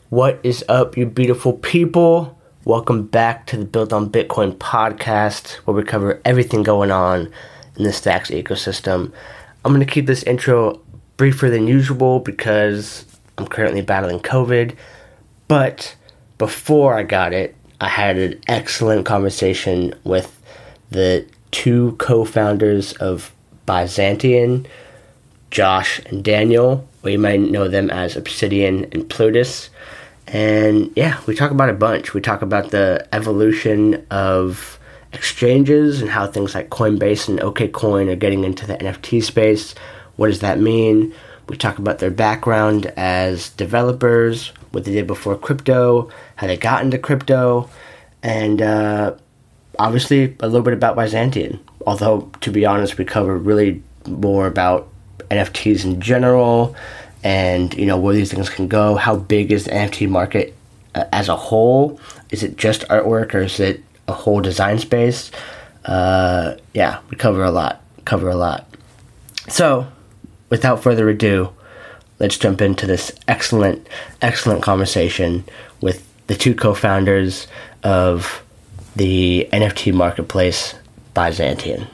What is up, you beautiful people? Welcome back to the Built on Bitcoin podcast, where we cover everything going on in the Stacks ecosystem. I'm going to keep this intro briefer than usual because I'm currently battling COVID. But before I got it, I had an excellent conversation with the two co-founders of Byzantium, Josh and Daniel, or you might know them as Obsidian and Plutus. And yeah, we talk about a bunch. We talk about the evolution of exchanges and how things like Coinbase and OKCoin are getting into the NFT space. What does that mean? We talk about their background as developers, what they did before crypto, how they got into crypto, and obviously a little bit about Byzantium. Although, to be honest, we cover really more about NFTs in general, and where these things can go. How big is the NFT market as a whole? Is it just artwork, or is it a whole design space? We cover a lot. So, without further ado, let's jump into this excellent conversation with the two co-founders of the NFT marketplace, Byzantium.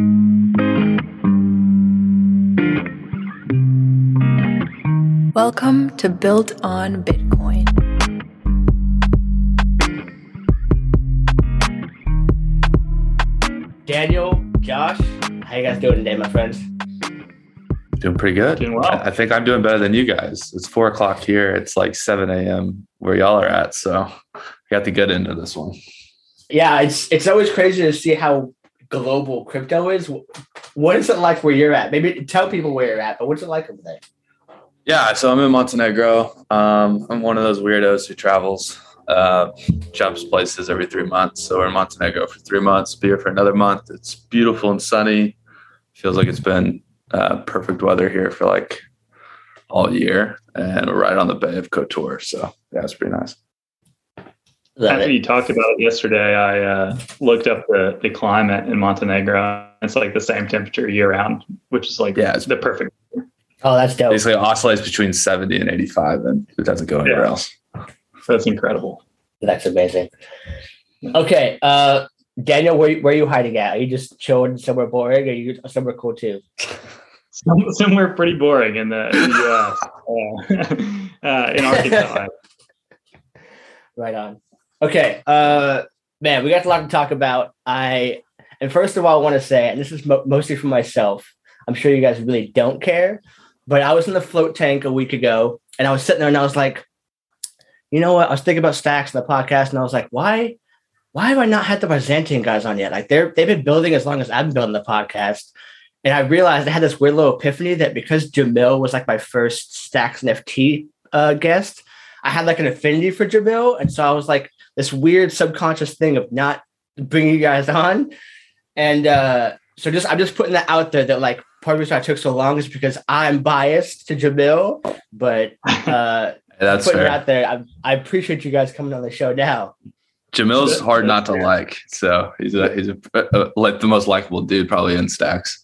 Welcome to Built on Bitcoin. Daniel, Josh, how you guys doing today, my friends? Doing pretty good. Doing well. I think I'm doing better than you guys. It's 4 o'clock here. It's like 7 a.m. where y'all are at. So I got the good end of this one. Yeah, it's always crazy to see how global crypto is. What is it like where you're at? Maybe tell people where you're at, but what's it like over there? Yeah, so I'm in Montenegro. I'm one of those weirdos who travels, jumps places every 3 months. So we're in Montenegro for 3 months, be here for another month. It's beautiful and sunny. Feels like it's been perfect weather here for like all year. And we're right on the Bay of Kotor. So yeah, it's pretty nice. After you talked about it yesterday, I looked up the climate in Montenegro. It's like the same temperature year round, which is like it's the perfect. Oh, that's dope. Basically, it oscillates between 70 and 85, and it doesn't go anywhere else. So that's incredible. That's amazing. Okay, Daniel, where are you hiding at? Are you just chilling somewhere boring, or are you somewhere cool too? Somewhere pretty boring in the U.S. In Arkansas. Right on. Okay, man, we got a lot to talk about. And first of all, I want to say, and this is mostly for myself, I'm sure you guys really don't care, but I was in the float tank a week ago, and I was sitting there, and I was like, you know what? I was thinking about Stacks and the podcast, and I was like, why have I not had the Byzantium guys on yet? Like they've been building as long as I've been building the podcast. And I realized I had this weird little epiphany that because Jamil was like my first Stacks NFT guest, I had like an affinity for Jamil. And so I was like this weird subconscious thing of not bringing you guys on. And I'm just putting that out there that like part of the reason I took so long is because I'm biased to Jamil, but that's putting fair. it out there. I appreciate you guys coming on the show now. Jamil's hard not to like, so he's a like the most likable dude probably in Stacks.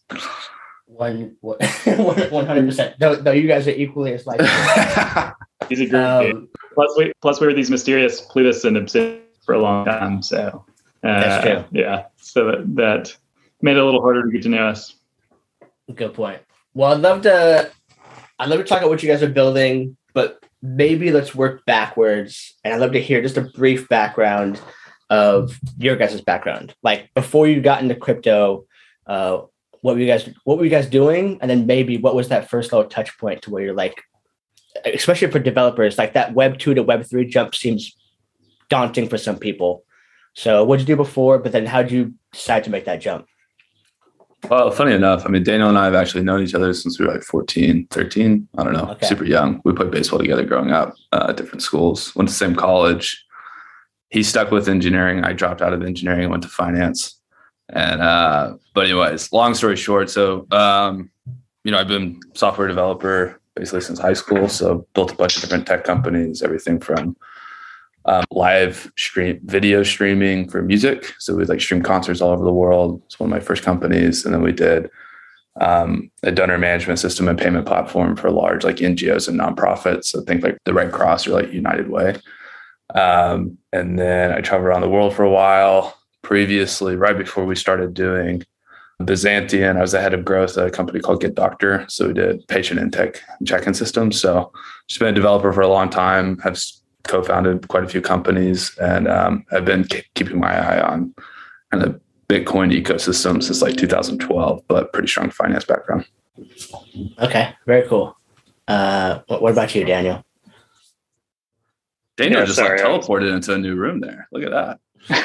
100%. No, you guys are equally as likable. He's a great dude. Plus, we were these mysterious Plutus and Obsidian for a long time. So that's true. Yeah, so that made it a little harder to get to know us. Good point. Well, I'd love to talk about what you guys are building, but maybe let's work backwards. And I'd love to hear just a brief background of your guys' background. Like before you got into crypto, what were you guys doing? And then maybe what was that first little touch point to where you're like, especially for developers, like that Web 2 to Web 3 jump seems daunting for some people. So what'd you do before, but then how'd you decide to make that jump? Well, funny enough, I mean, Daniel and I have actually known each other since we were like 14, 13. I don't know, Super young. We played baseball together growing up at different schools, went to the same college. He stuck with engineering. I dropped out of engineering and went to finance. And, but anyways, long story short. So, I've been a software developer basically since high school. So built a bunch of different tech companies, everything from live video streaming for music. So we like stream concerts all over the world. It's one of my first companies. And then we did a donor management system and payment platform for large like NGOs and nonprofits. So think like the Red Cross or like United Way. And then I traveled around the world for a while. Previously, right before we started doing Byzantium, I was the head of growth at a company called Get Doctor. So we did patient intake check-in systems. So just been a developer for a long time, have co-founded quite a few companies, and have been keeping my eye on kind of Bitcoin ecosystem since like 2012, but pretty strong finance background. Okay, very cool. What about you, Daniel? Daniel teleported into a new room there. Look at that.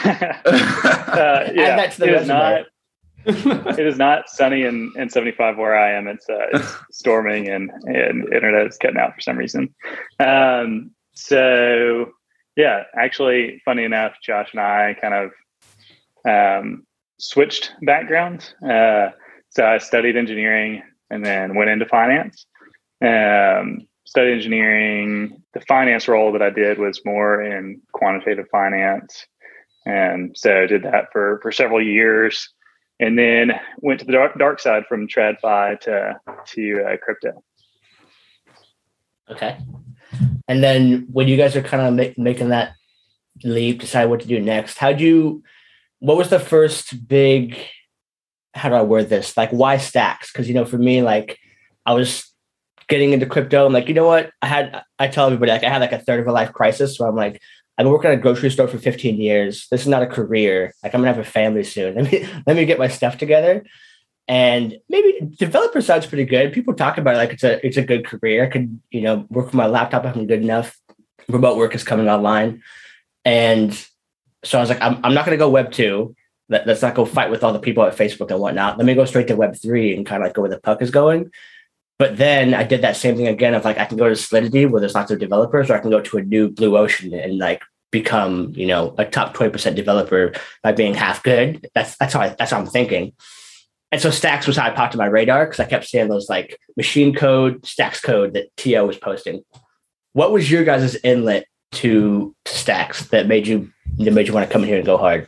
It is not sunny in 75 where I am. It's storming and internet is cutting out for some reason. So yeah, actually, funny enough, Josh and I kind of switched backgrounds. So I studied engineering and then went into finance. Studied engineering. The finance role that I did was more in quantitative finance. And so I did that for several years, and then went to the dark side from TradFi to crypto. Okay. And then when you guys are kind of making that leap, decide what to do next, what was the first big, how do I word this? Like, why Stacks? Because, for me, like, I was getting into crypto. I'm like, you know what? I tell everybody, like, I had like a third of a life crisis where I'm like, I've been working at a grocery store for 15 years. This is not a career. Like, I'm gonna have a family soon. Let me get my stuff together. And maybe developer sounds pretty good. People talk about it like it's a good career. I could, work from my laptop if I'm good enough. Remote work is coming online. And so I was like, I'm not gonna go Web 2. Let's not go fight with all the people at Facebook and whatnot. Let me go straight to Web 3 and kind of like go where the puck is going. But then I did that same thing again of like, I can go to Solidity where there's lots of developers, or I can go to a new blue ocean and like become, a top 20% developer by being half good. That's how I'm thinking. And so Stacks was how I popped to my radar, because I kept seeing those like machine code, Stacks code that TO was posting. What was your guys' inlet to Stacks that made you want to come in here and go hard?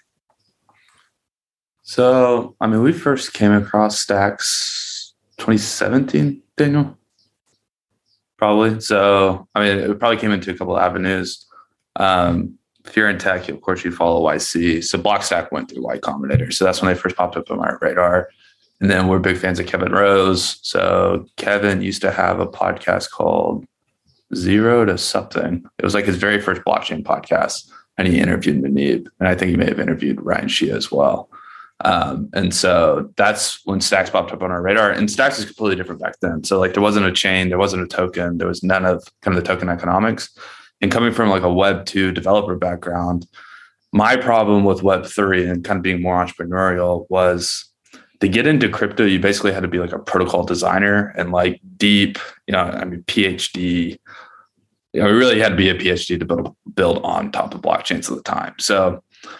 So, we first came across Stacks 2017, Daniel, probably. So, it probably came into a couple of avenues. If you're in tech, of course, you follow YC. So Blockstack went through Y Combinator. So that's when they first popped up on my radar. And then we're big fans of Kevin Rose. So Kevin used to have a podcast called Zero to Something. It was like his very first blockchain podcast. And he interviewed Manib. And I think he may have interviewed Ryan Shia as well. And so that's when Stacks popped up on our radar. And Stacks is completely different back then. So like there wasn't a chain, there wasn't a token, there was none of kind of the token economics. And coming from like a Web 2 developer background, my problem with Web 3 and kind of being more entrepreneurial was to get into crypto, you basically had to be like a protocol designer and like deep, PhD. You really had to be a PhD to build on top of blockchains at the time. So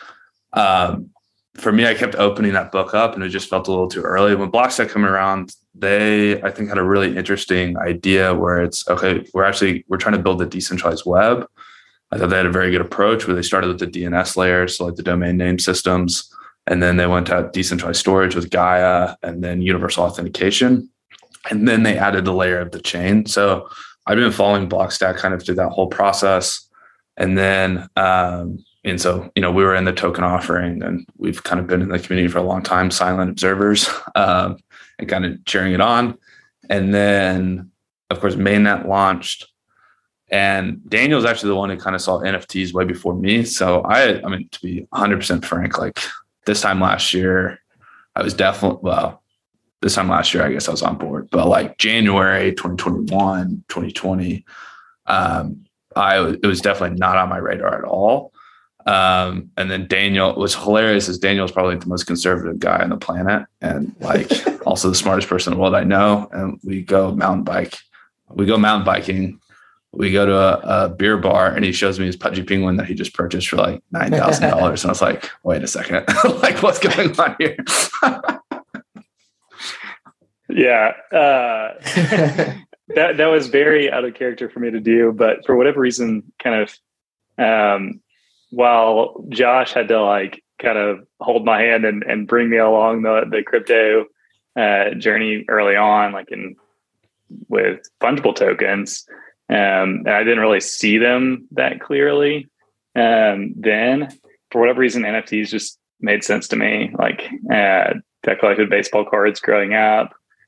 for me, I kept opening that book up and it just felt a little too early. When Blockstack came around, they, I think, had a really interesting idea where it's, okay, we're trying to build a decentralized web. I thought they had a very good approach where they started with the DNS layer, so like the domain name systems. And then they went to decentralized storage with Gaia and then universal authentication. And then they added the layer of the chain. So I've been following Blockstack kind of through that whole process. And then, and so, we were in the token offering and we've kind of been in the community for a long time, silent observers, and kind of cheering it on. And then, of course, Mainnet launched. And Daniel's actually the one who kind of saw NFTs way before me. So to be 100% frank, like this time last year, I was this time last year, I guess I was on board. But like January 2021, 2020, it was definitely not on my radar at all. And then Daniel, what's hilarious is Daniel is probably the most conservative guy on the planet and like also the smartest person in the world I know. And we go mountain biking. We go to a beer bar and he shows me his Pudgy Penguin that he just purchased for like $9,000. And I was like, wait a second, like what's going on here? Yeah. That was very out of character for me to do, but for whatever reason, kind of, while Josh had to like kind of hold my hand and bring me along the crypto journey early on, like with fungible tokens. And I didn't really see them that clearly. Then for whatever reason, NFTs just made sense to me. Like, I collected baseball cards growing up.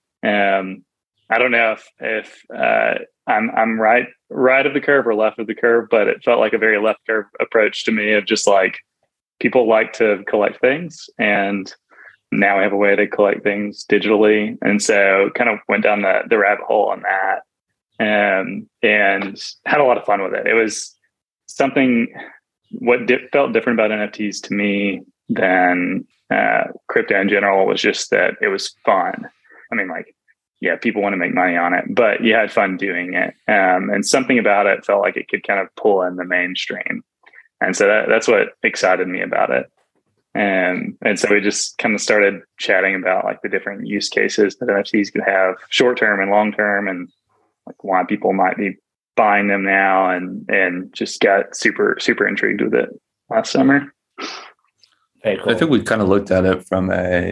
I don't know if I'm right of the curve or left of the curve, but it felt like a very left curve approach to me of just like, people like to collect things, and now we have a way to collect things digitally. And so kind of went down the rabbit hole on that, and had a lot of fun with it. It was something, felt different about NFTs to me than crypto in general was just that it was fun. I mean, like, yeah, people want to make money on it, but you had fun doing it. And something about it felt like it could kind of pull in the mainstream. And so that's what excited me about it. And so we just kind of started chatting about like the different use cases that NFTs could have, short term and long term, and like why people might be buying them now, and just got super, super intrigued with it last summer. Very cool. I think we kind of looked at it from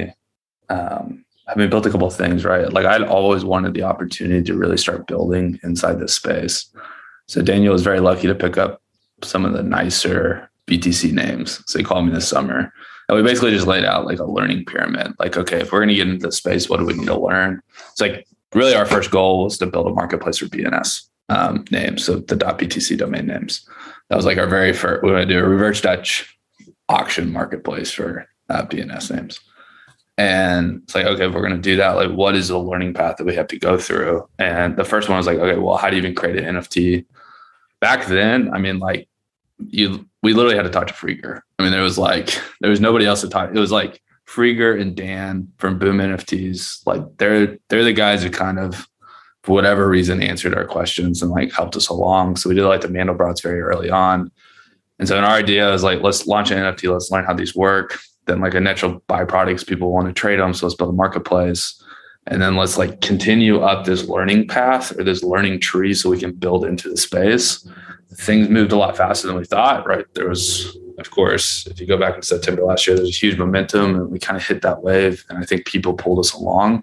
built a couple of things, right? Like I'd always wanted the opportunity to really start building inside this space. So Daniel was very lucky to pick up some of the nicer BTC names. So he called me this summer. And we basically just laid out like a learning pyramid. Like, okay, if we're going to get into this space, what do we need to learn? It's like really our first goal was to build a marketplace for BNS names. So the .btc domain names. That was like our very first, we want to do a reverse Dutch auction marketplace for BNS names. And it's like, okay, if we're going to do that, like what is the learning path that we have to go through? And the first one was like, okay, well, how do you even create an NFT? Back then, I mean, like we literally had to talk to Frieger. I mean, there was nobody else to talk. It was like Frieger and Dan from Boom NFTs. Like they're the guys who kind of, for whatever reason, answered our questions and like helped us along. So we did like the Mandelbrot's very early on. And so our idea is like, let's launch an NFT. Let's learn how these work. Then like a natural byproducts, people want to trade them. So let's build a marketplace. And then let's like continue up this learning path or this learning tree so we can build into the space. Things moved a lot faster than we thought, right? There was, of course, if you go back in September last year, there's a huge momentum and we kind of hit that wave. And I think people pulled us along.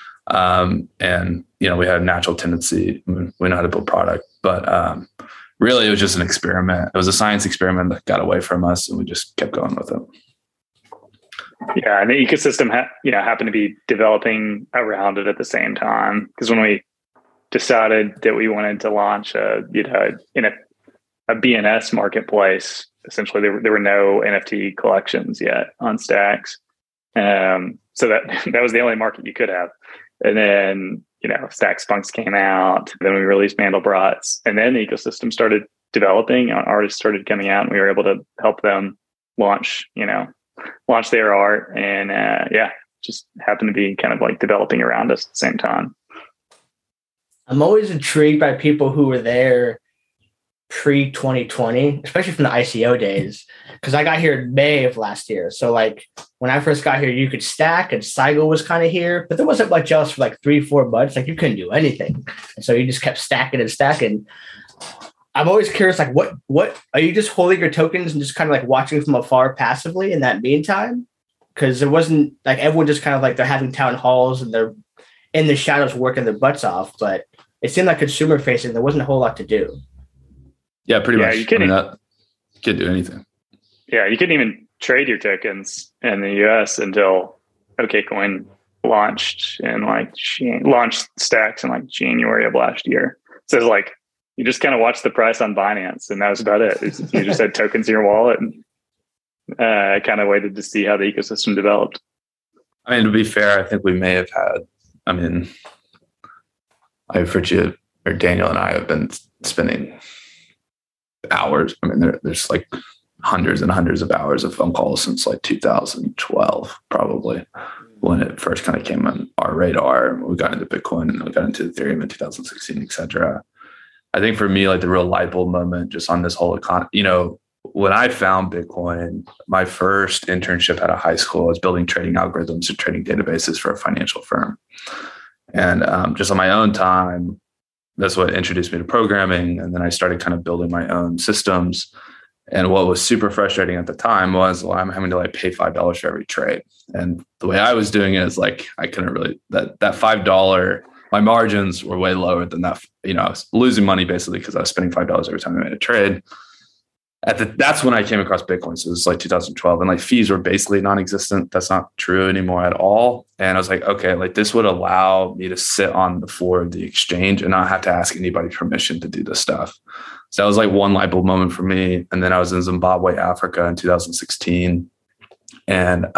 And, you know, we had a natural tendency, we know how to build product, but really it was just an experiment. It was a science experiment that got away from us and we just kept going with it. Yeah, and the ecosystem happened to be developing around it at the same time. Because when we decided that we wanted to launch a BNS marketplace, essentially there were no NFT collections yet on Stacks, so that was the only market you could have. And then Stacks Punks came out. Then we released Mandelbrot's, and then the ecosystem started developing. Artists started coming out, and we were able to help them launch their art, and just happened to be kind of like developing around us at the same time. I'm always intrigued by people who were there pre-2020, especially from the ICO days, because I got here in May of last year. So like when I first got here, you could stack and Saigo was kind of here, but there wasn't much else for like 3-4 months. Like you couldn't do anything. And so you just kept stacking and stacking. I'm always curious, like what are you just holding your tokens and just kind of like watching from afar passively in that meantime? Because it wasn't like everyone just kind of like they're having town halls and they're in the shadows working their butts off, but it seemed like consumer facing, there wasn't a whole lot to do. Yeah, pretty much. You can't do anything. Yeah, you couldn't even trade your tokens in the US until OKCoin launched Stacks in like January of last year. So it's like you just kind of watched the price on Binance, and that was about it. You just had tokens in your wallet, and kind of waited to see how the ecosystem developed. I mean, to be fair, I think we may have had. I mean, Daniel and I have been spending hours. I mean, there's like hundreds and hundreds of hours of phone calls since like 2012, probably, when it first kind of came on our radar. We got into Bitcoin and we got into Ethereum in 2016, et cetera. I think for me, like the real light bulb moment just on this whole economy, when I found Bitcoin, my first internship out of high school, I was building trading algorithms and trading databases for a financial firm. And just on my own time, that's what introduced me to programming. And then I started kind of building my own systems. And what was super frustrating at the time was, well, I'm having to like pay $5 for every trade. And the way I was doing it is like, I couldn't really, that $5, my margins were way lower than that. You know, I was losing money basically because I was spending $5 every time I made a trade. That's when I came across Bitcoin. So it was like 2012, and like fees were basically non-existent. That's not true anymore at all. And I was like, okay, like this would allow me to sit on the floor of the exchange and not have to ask anybody permission to do this stuff. So that was like one light bulb moment for me. And then I was in Zimbabwe, Africa in 2016. And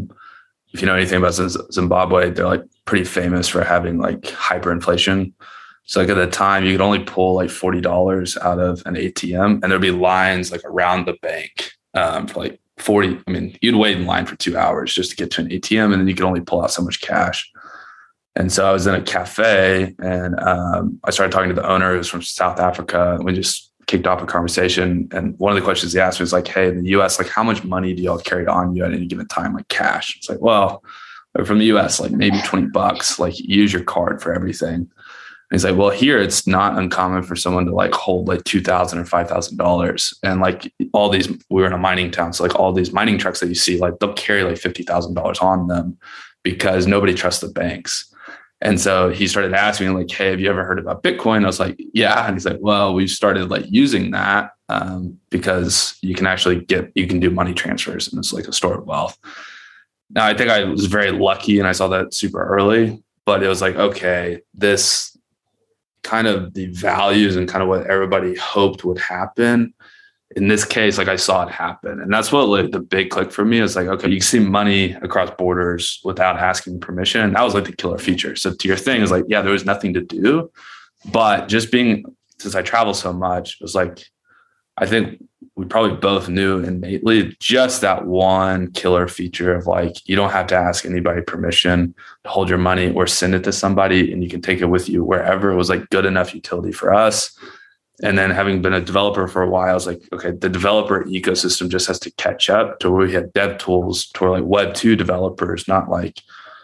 if you know anything about Zimbabwe, they're like pretty famous for having like hyperinflation. So like at the time, you could only pull like $40 out of an ATM, and there'd be lines like around the bank for like 40. I mean, you'd wait in line for 2 hours just to get to an ATM, and then you could only pull out so much cash. And so I was in a cafe, and I started talking to the owner, who was from South Africa, and we just kicked off a conversation. And one of the questions he asked me was like, hey, in the US, like how much money do y'all carry on you at any given time, like cash? It's like, well, from the US, like maybe $20, like use your card for everything. And he's like, well, here it's not uncommon for someone to like hold like $2,000 or $5,000. And like all these, we were in a mining town. So like all these mining trucks that you see, like they'll carry like $50,000 on them because nobody trusts the banks. And so he started asking me like, hey, have you ever heard about Bitcoin? I was like, yeah. And he's like, well, we've started like using that because you can do money transfers, and it's like a store of wealth. Now, I think I was very lucky and I saw that super early, but it was like, okay, this kind of the values and kind of what everybody hoped would happen. In this case, like I saw it happen. And that's what like the big click for me is like, okay, you can see money across borders without asking permission. And that was like the killer feature. So to your thing is like, yeah, there was nothing to do, but just since I travel so much, it was like, I think we probably both knew innately just that one killer feature of like, you don't have to ask anybody permission to hold your money or send it to somebody, and you can take it with you wherever. It was like good enough utility for us. And then having been a developer for a while, I was like, okay, the developer ecosystem just has to catch up to where we had dev tools to where like Web 2 developers, not like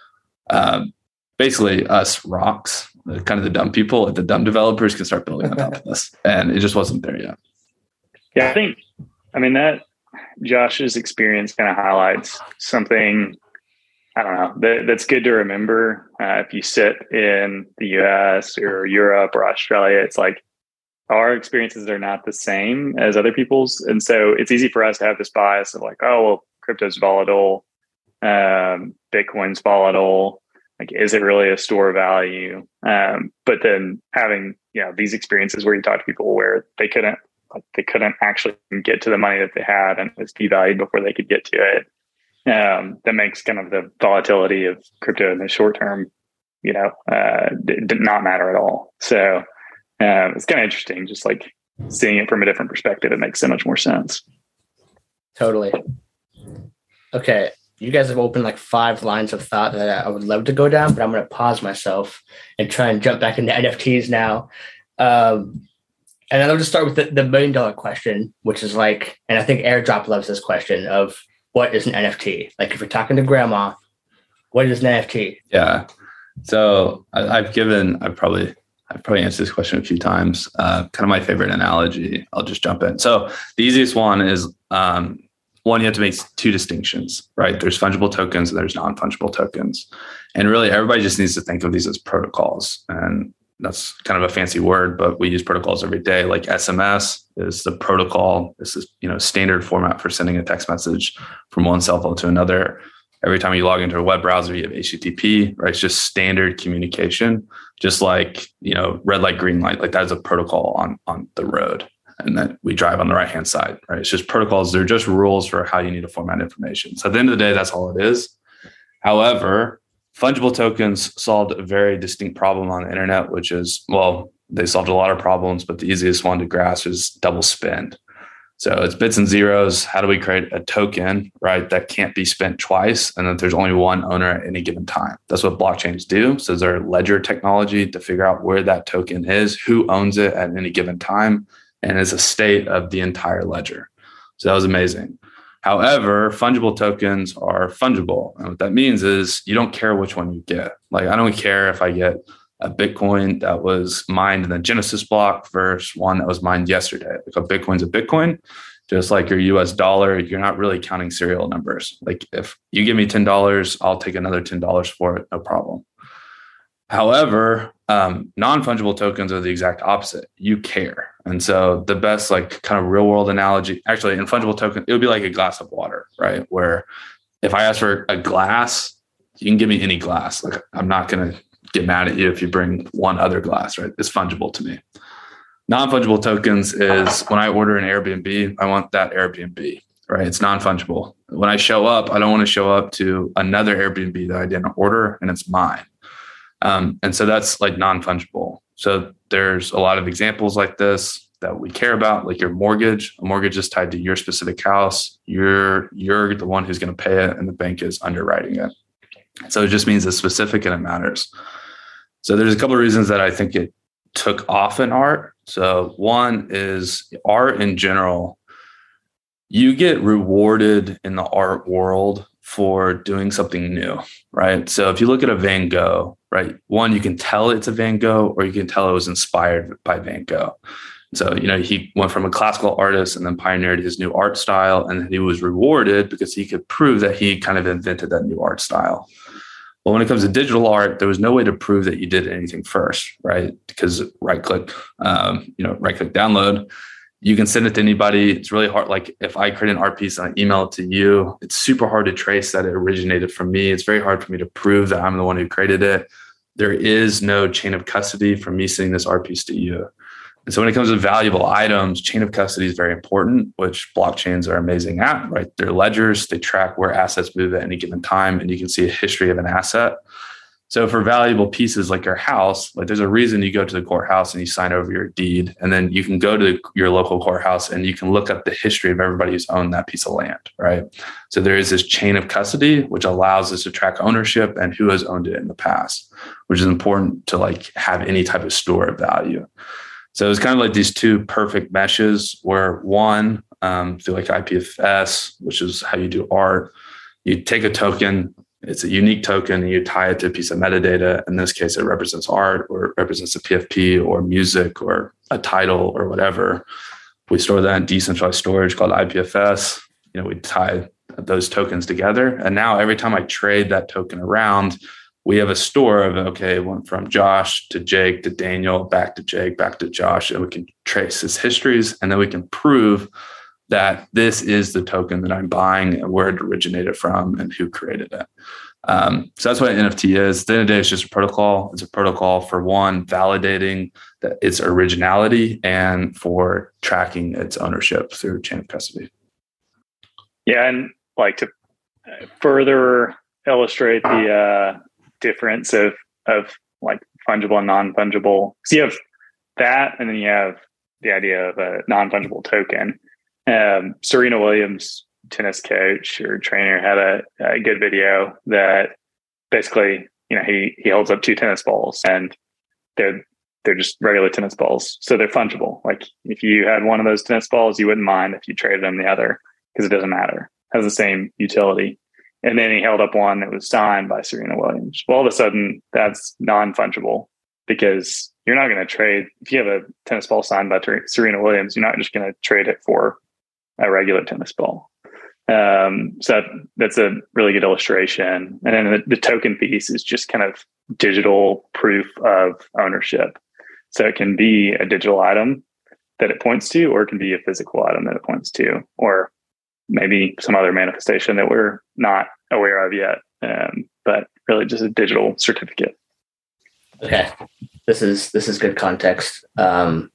basically us rocks, kind of the dumb people, like the dumb developers can start building on top of this. And it just wasn't there yet. Yeah, I mean, that Josh's experience kind of highlights something, I don't know, that's good to remember. If you sit in the US or Europe or Australia, it's like, our experiences are not the same as other people's. And so it's easy for us to have this bias of like, oh, well, crypto's volatile. Bitcoin's volatile. Like, is it really a store of value? But then having, these experiences where you talk to people where they couldn't actually get to the money that they had, and it was devalued before they could get to it. That makes kind of the volatility of crypto in the short term, did not matter at all. So, it's kind of interesting, just like seeing it from a different perspective. It makes so much more sense. Totally. Okay. You guys have opened like 5 lines of thought that I would love to go down, but I'm going to pause myself and try and jump back into NFTs now. And I'll just start with the $1 million question, which is like, and I think Airdrop loves this question of what is an NFT? Like if you're talking to grandma, what is an NFT? Yeah. So I've probably answered this question a few times. Kind of my favorite analogy. I'll just jump in. So the easiest one is one, you have to make 2 distinctions, right? There's fungible tokens and there's non-fungible tokens. And really everybody just needs to think of these as protocols. And that's kind of a fancy word, but we use protocols every day. Like SMS is the protocol. This is, standard format for sending a text message from one cell phone to another. Every time you log into a web browser, you have HTTP, right? It's just standard communication, just like, red light, green light, like that is a protocol on the road, and that we drive on the right-hand side, right? It's just protocols. They're just rules for how you need to format information. So at the end of the day, that's all it is. However, fungible tokens solved a very distinct problem on the internet, which is, well, they solved a lot of problems, but the easiest one to grasp is double spend. So it's bits and zeros. How do we create a token, right, that can't be spent twice, and that there's only one owner at any given time? That's what blockchains do. So there's ledger technology to figure out where that token is, who owns it at any given time, and is a state of the entire ledger. So that was amazing. However, fungible tokens are fungible. And what that means is you don't care which one you get. Like, I don't care if I get a Bitcoin that was mined in the Genesis block versus one that was mined yesterday. Like a Bitcoin's a Bitcoin. Just like your US dollar, you're not really counting serial numbers. Like if you give me $10, I'll take another $10 for it, no problem. However, non-fungible tokens are the exact opposite. You care. And so the best like kind of real world analogy, actually in fungible token, it would be like a glass of water, right? Where if I ask for a glass, you can give me any glass. Like I'm not going to get mad at you if you bring one other glass, right? It's fungible to me. Non-fungible tokens is when I order an Airbnb, I want that Airbnb, right? It's non-fungible. When I show up, I don't want to show up to another Airbnb that I didn't order and it's mine. And so that's like non-fungible. So there's a lot of examples like this that we care about, like your mortgage. A mortgage is tied to your specific house. You're the one who's going to pay it and the bank is underwriting it. So it just means it's specific and it matters. So there's a couple of reasons that I think it took off in art. So one is art in general, you get rewarded in the art world for doing something new, right? So if you look at a Van Gogh, right, one, you can tell it's a Van Gogh or you can tell it was inspired by Van Gogh. So, he went from a classical artist and then pioneered his new art style, and he was rewarded because he could prove that he kind of invented that new art style. Well, when it comes to digital art, there was no way to prove that you did anything first, right? Because right-click download, you can send it to anybody. It's really hard. Like if I create an art piece and I email it to you, it's super hard to trace that it originated from me. It's very hard for me to prove that I'm the one who created it. There is no chain of custody from me sending this art piece to you. And so when it comes to valuable items, chain of custody is very important, which blockchains are amazing at, right? They're ledgers. They track where assets move at any given time, and you can see a history of an asset. So for valuable pieces like your house, like there's a reason you go to the courthouse and you sign over your deed, and then you can go to your local courthouse and you can look up the history of everybody who's owned that piece of land, right? So there is this chain of custody, which allows us to track ownership and who has owned it in the past, which is important to like have any type of store of value. So it's kind of like these two perfect meshes where one, through like IPFS, which is how you do art, you take a token, it's a unique token, and you tie it to a piece of metadata. In this case, it represents art or it represents a PFP or music or a title or whatever. We store that in decentralized storage called IPFS. We tie those tokens together. And now every time I trade that token around, we have a store of, okay, it went from Josh to Jake to Daniel, back to Jake, back to Josh, and we can trace his histories, and then we can prove that this is the token that I'm buying and where it originated from and who created it. So that's what an NFT is. At the end of the day, it's just a protocol. It's a protocol for one, validating that its originality and for tracking its ownership through chain of custody. Yeah, and like to further illustrate the difference of like fungible and non-fungible. So you have that, and then you have the idea of a non-fungible token. Serena Williams, tennis coach or trainer, had a good video that basically, he holds up two tennis balls and they're just regular tennis balls. So they're fungible. Like if you had one of those tennis balls, you wouldn't mind if you traded them the other because it doesn't matter. It has the same utility. And then he held up one that was signed by Serena Williams. Well, all of a sudden, that's non-fungible because you're not going to trade. If you have a tennis ball signed by Serena Williams, you're not just going to trade it for a regular tennis ball. So that's a really good illustration. And then the token piece is just kind of digital proof of ownership. So it can be a digital item that it points to, or it can be a physical item that it points to, or maybe some other manifestation that we're not aware of yet, but really just a digital certificate. Okay, this is good context. I'd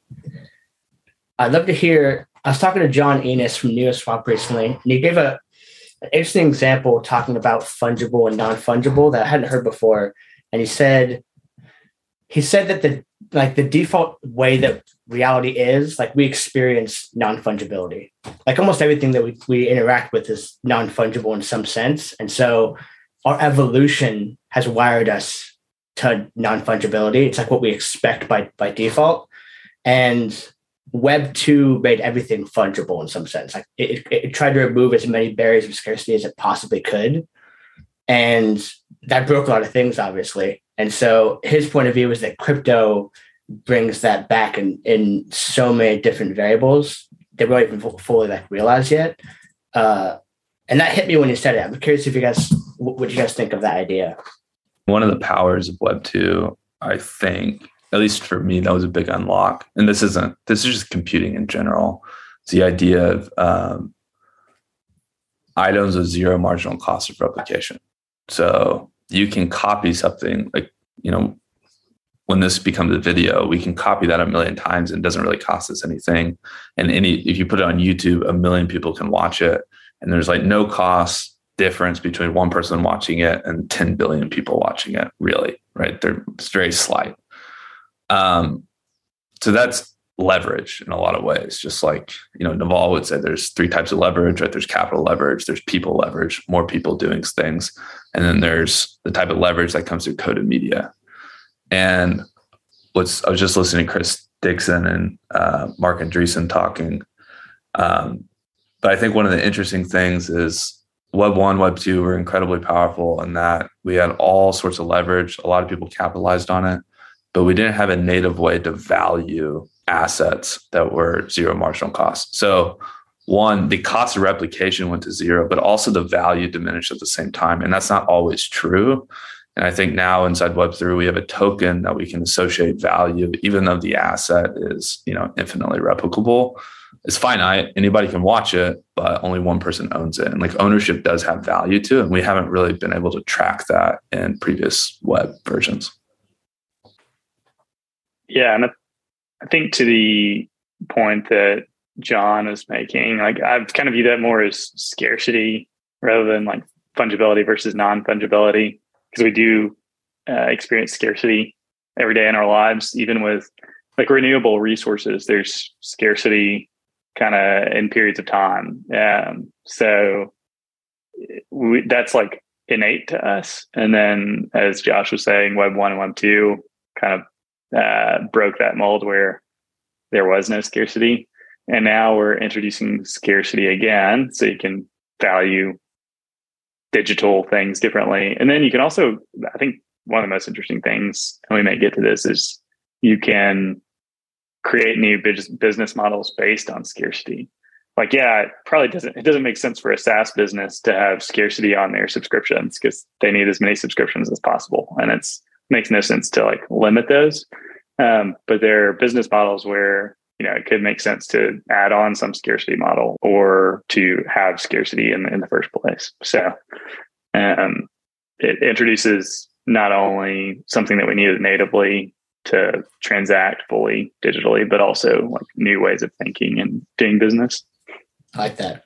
love to hear. I was talking to John Enos from NeoSwap recently, and he gave an interesting example talking about fungible and non-fungible that I hadn't heard before. And he said that the default way that reality is, like, we experience non-fungibility. Like almost everything that we interact with is non-fungible in some sense. And so our evolution has wired us to non-fungibility. It's like what we expect by default. And Web 2 made everything fungible in some sense. Like it tried to remove as many barriers of scarcity as it possibly could. And that broke a lot of things, obviously. And so his point of view is that crypto brings that back in so many different variables they weren't even fully like realized yet. And that hit me when you said it. I'm curious if you guys, what you guys think of that idea. One of the powers of Web 2, I think, at least for me, that was a big unlock. And this is just computing in general. It's the idea of items with zero marginal cost of replication. So you can copy something like, when this becomes a video, we can copy that 1 million times and it doesn't really cost us anything. And if you put it on YouTube, 1 million people can watch it. And there's like no cost difference between one person watching it and 10 billion people watching it, really, right? It's very slight. So that's leverage in a lot of ways. Just like, Naval would say there's 3 types of leverage, right? There's capital leverage, there's people leverage, more people doing things. And then there's the type of leverage that comes through coded media. And I was just listening to Chris Dixon and Mark Andreessen talking. But I think one of the interesting things is Web 1, Web 2 were incredibly powerful in that we had all sorts of leverage. A lot of people capitalized on it, but we didn't have a native way to value assets that were zero marginal cost. So one, the cost of replication went to zero, but also the value diminished at the same time. And that's not always true. And I think now inside Web3, we have a token that we can associate value, even though the asset is, infinitely replicable. It's finite. Anybody can watch it, but only one person owns it. And like ownership does have value to it. And we haven't really been able to track that in previous web versions. Yeah. And I think to the point that John was making, like I've kind of view that more as scarcity rather than like fungibility versus non-fungibility. Because we do experience scarcity every day in our lives, even with like renewable resources, there's scarcity kind of in periods of time. So that's like innate to us. And then as Josh was saying, Web 1 and Web 2 kind of broke that mold where there was no scarcity. And now we're introducing scarcity again. So you can value digital things differently. And then you can also, I think one of the most interesting things, and we may get to this, is you can create new business models based on scarcity. Like, yeah, it doesn't make sense for a SaaS business to have scarcity on their subscriptions because they need as many subscriptions as possible. And makes no sense to like limit those. But there are business models where, it could make sense to add on some scarcity model or to have scarcity in the first place. So it introduces not only something that we needed natively to transact fully digitally, but also like new ways of thinking and doing business. I like that.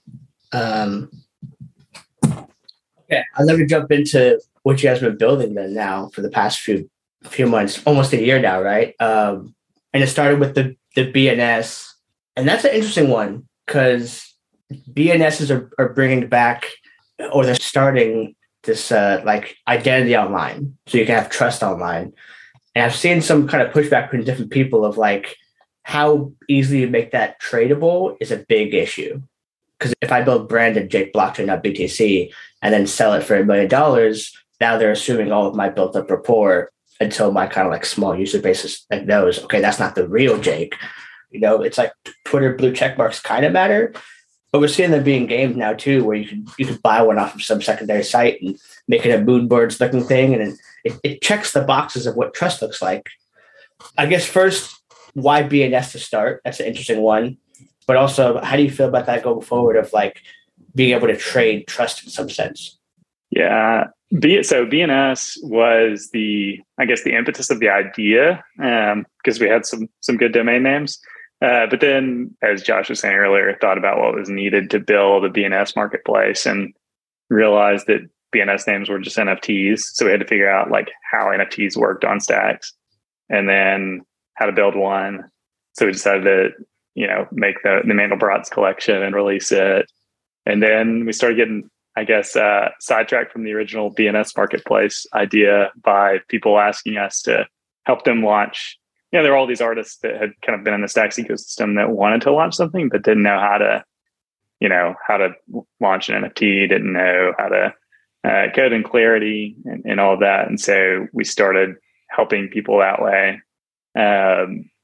Okay, I'd love to jump into what you guys have been building then now for the past few months, almost a year now, right? And it started with the BNS, and that's an interesting one because BNSs are bringing back, or they're starting this like identity online, so you can have trust online. And I've seen some kind of pushback from different people of like how easily you make that tradable is a big issue. Because if I build branded Jake blockchain.btc and then sell it for $1 million, now they're assuming all of my built up rapport until my kind of like small user base like knows, okay, that's not the real Jake. It's like Twitter blue check marks kind of matter, but we're seeing them being gamed now too, where you could buy one off of some secondary site and make it a Moonbirds looking thing, and it checks the boxes of what trust looks like. I guess first, why BNS to start? That's an interesting one, but also how do you feel about that going forward of like being able to trade trust in some sense? Yeah. So BNS was the impetus of the idea, because we had some good domain names. But then, as Josh was saying earlier, thought about what was needed to build a BNS marketplace and realized that BNS names were just NFTs. So we had to figure out like how NFTs worked on Stacks and then how to build one. So we decided to, make the Mandelbrot's collection and release it. And then we started getting, sidetracked from the original BNS marketplace idea by people asking us to help them launch. There were all these artists that had kind of been in the Stacks ecosystem that wanted to launch something, but didn't know how to launch an NFT, didn't know how to code in Clarity and all of that. And so we started helping people that way.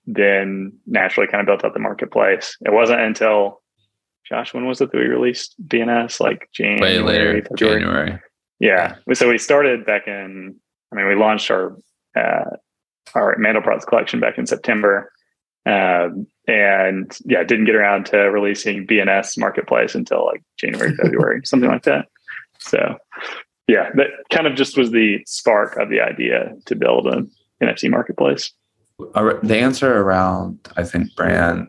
then naturally kind of built up the marketplace. It wasn't until, Josh, when was it that we released BNS? Like January, way later, February? January. Yeah. So we started back in, we launched our Mandelbrot's collection back in September. And didn't get around to releasing BNS marketplace until like January, February, something like that. So yeah, that kind of just was the spark of the idea to build an NFT marketplace. The answer around, I think, brand,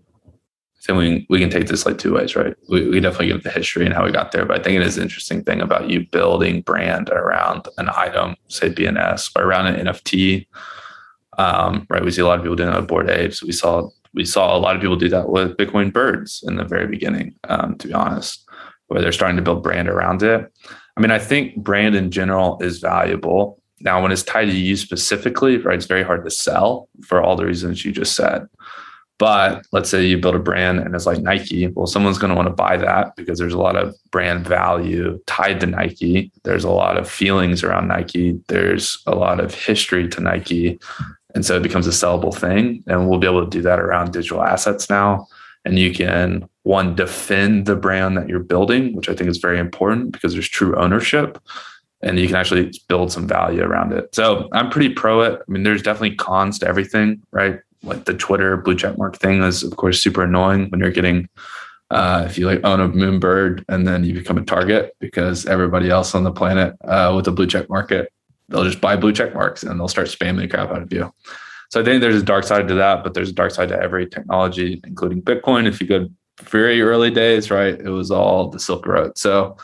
I think we can take this like two ways, right? We definitely give the history and how we got there, but I think it is an interesting thing about you building brand around an item, say BNS, or around an NFT. Right, we see a lot of people doing that with Bored Apes. We saw a lot of people do that with Bitcoin birds in the very beginning, to be honest, where they're starting to build brand around it. I think brand in general is valuable. Now, when it's tied to you specifically, right, it's very hard to sell for all the reasons you just said. But let's say you build a brand and it's like Nike. Well, someone's going to want to buy that because there's a lot of brand value tied to Nike. There's a lot of feelings around Nike. There's a lot of history to Nike. And so it becomes a sellable thing. And we'll be able to do that around digital assets now. And you can, one, defend the brand that you're building, which I think is very important because there's true ownership. And you can actually build some value around it. So I'm pretty pro it. There's definitely cons to everything, right? Like the Twitter blue check mark thing is, of course, super annoying when you're getting, if you own a Moonbird and then you become a target because everybody else on the planet with a blue check market, they'll just buy blue check marks and they'll start spamming the crap out of you. So I think there's a dark side to that, but there's a dark side to every technology, including Bitcoin. If you go very early days, right, it was all the Silk Road. So,